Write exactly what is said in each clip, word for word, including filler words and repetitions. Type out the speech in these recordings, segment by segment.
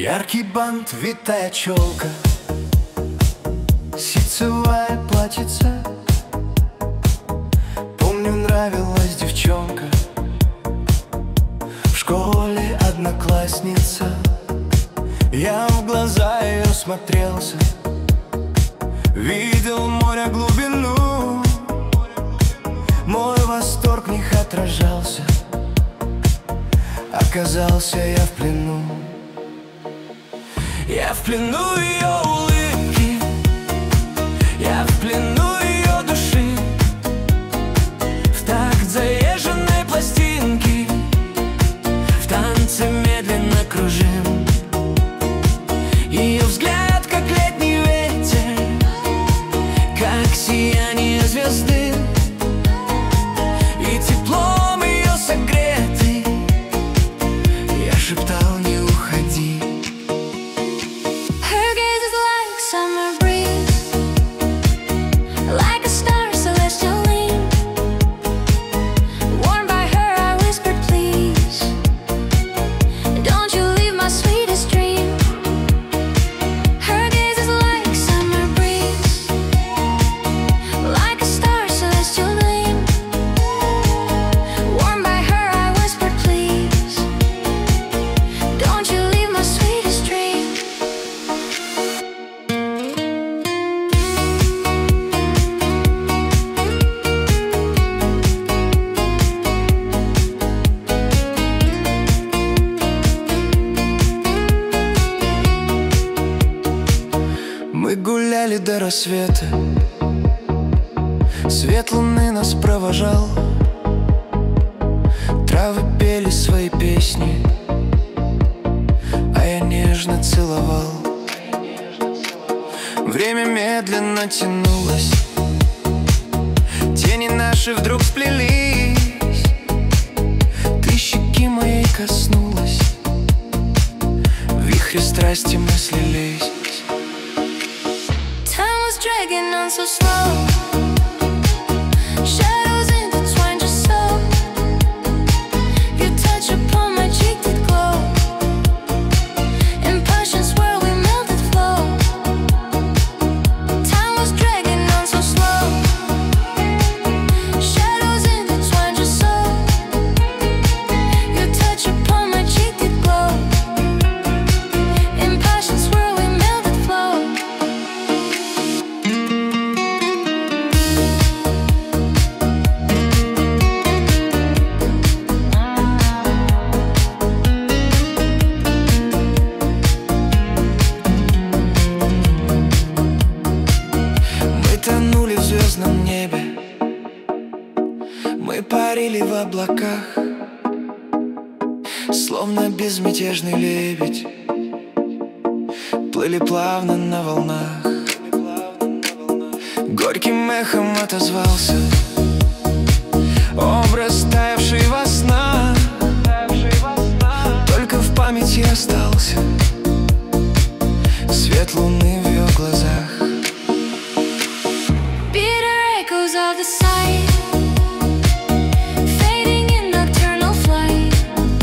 Яркий бант, витая челка, ситцевая платьице. Помню, нравилась девчонка, в школе одноклассница. Я в глаза ее смотрелся, видел море глубину. Мой восторг в них отражался, оказался я в плену. Я в плену ее улыбки, я в плену ее души. В такт заезженной пластинки, в танце медленно кружим. Ее взгляд, как летний ветер, как сияние звезды. И теплом ее согретый я шептал: не уходи. Мы гуляли до рассвета, свет луны нас провожал. Травы пели свои песни, а я нежно целовал. Время медленно тянулось, тени наши вдруг сплелись. Ты щеки моей коснулась, в вихре страсти мы слились. Dragging on so slow, shadows intertwined just so. Your touch upon my cheek did glow, in passion's world we melted flow. Time was dragging on so slow, shadows intertwined just so. Your touch upon my cheek did glow, in passion's world we melted flow. Тонули в звездном небе, мы парили в облаках, словно безмятежный лебедь, плыли плавно на волнах. Горьким эхом отозвался образ, таявший во снах. Только в памяти остался свет луны в ее глазах. Of the sight, fading in nocturnal flight.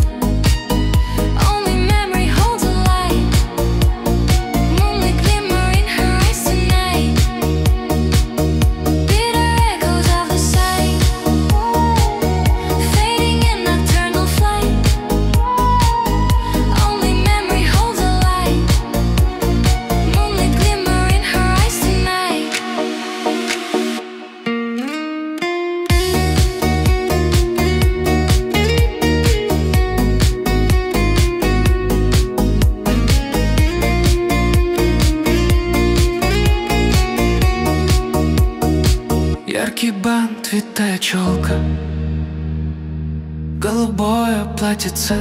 Only memory holds a light, moonlit glimmer in her eyes tonight. Bitter echoes of the sight, fading in nocturnal flight. Only memory holds a light, moonlit glimmer in her eyes tonight. Яркий бант, витая челка, голубое платьице.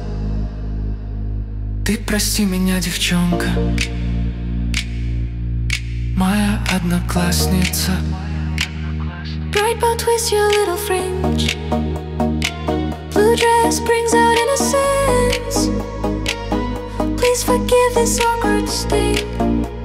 Ты прости меня, девчонка, моя одноклассница. Bright bow twist your little fringe, blue dress brings out innocence. Please forgive this awkward state.